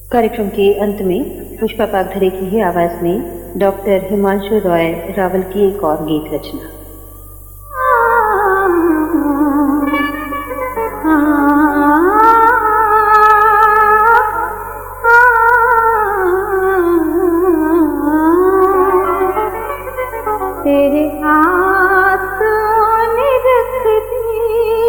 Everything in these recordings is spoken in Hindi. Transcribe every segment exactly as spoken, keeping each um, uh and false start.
कार्यक्रम के अंत में पुष्पा पागधरे की ही आवाज में डॉक्टर हिमांशु रॉय रावल की एक और गीत रचना। तेरे हाथों ने रख दी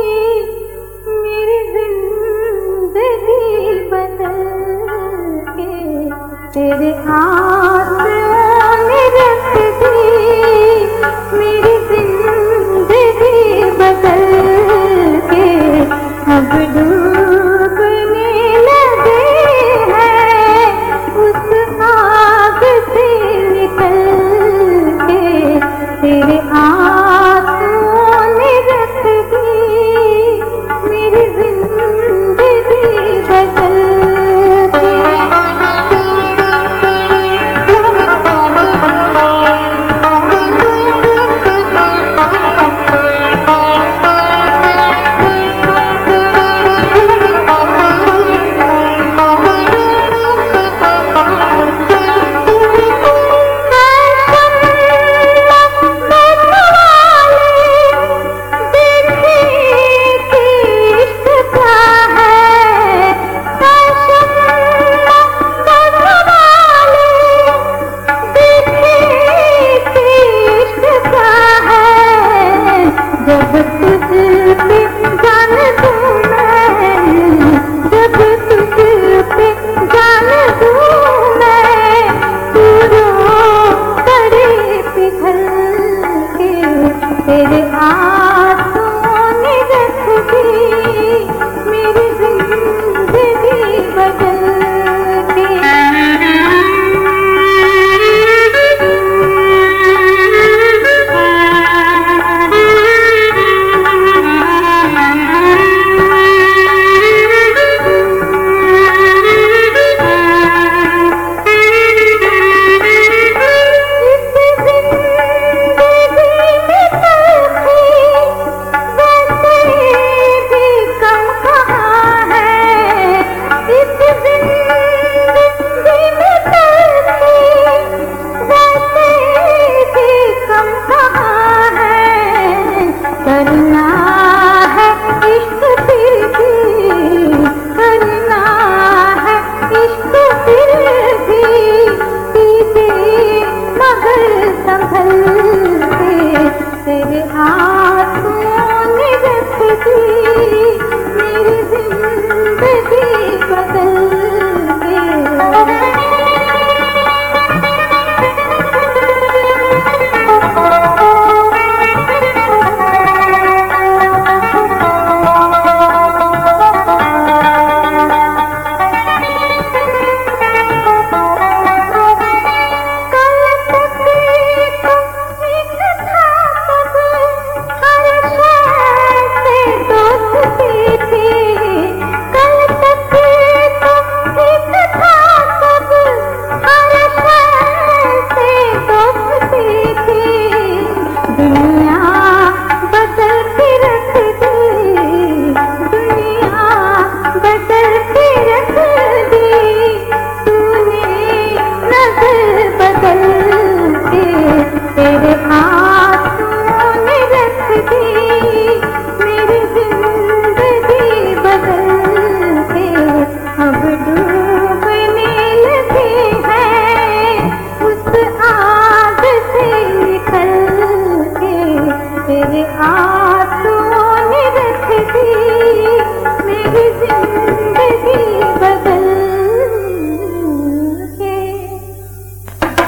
मेरी जिंदगी बदल के, तेरे हाथों ने रख दी मेरी जिंदगी बदल के। अब डूबने लगे हैं उस आग से निकल के, तेरे हाथों ने रख दी मेरी जिंदगी बदल के। तेरे हाथों ने रख दी मेरी जिंदगी बदल के। करना है इश्क फिर भी, करना है इश्क फिर भी, सीधे मगर संभल के, तेरे हाथों ने रख दी मेरी जिंदगी बदल के। तेरे हाथों ने रख दी मेरी जिंदगी बदल के। अब डूबने लगे हैं उस आग से निकल के, तेरे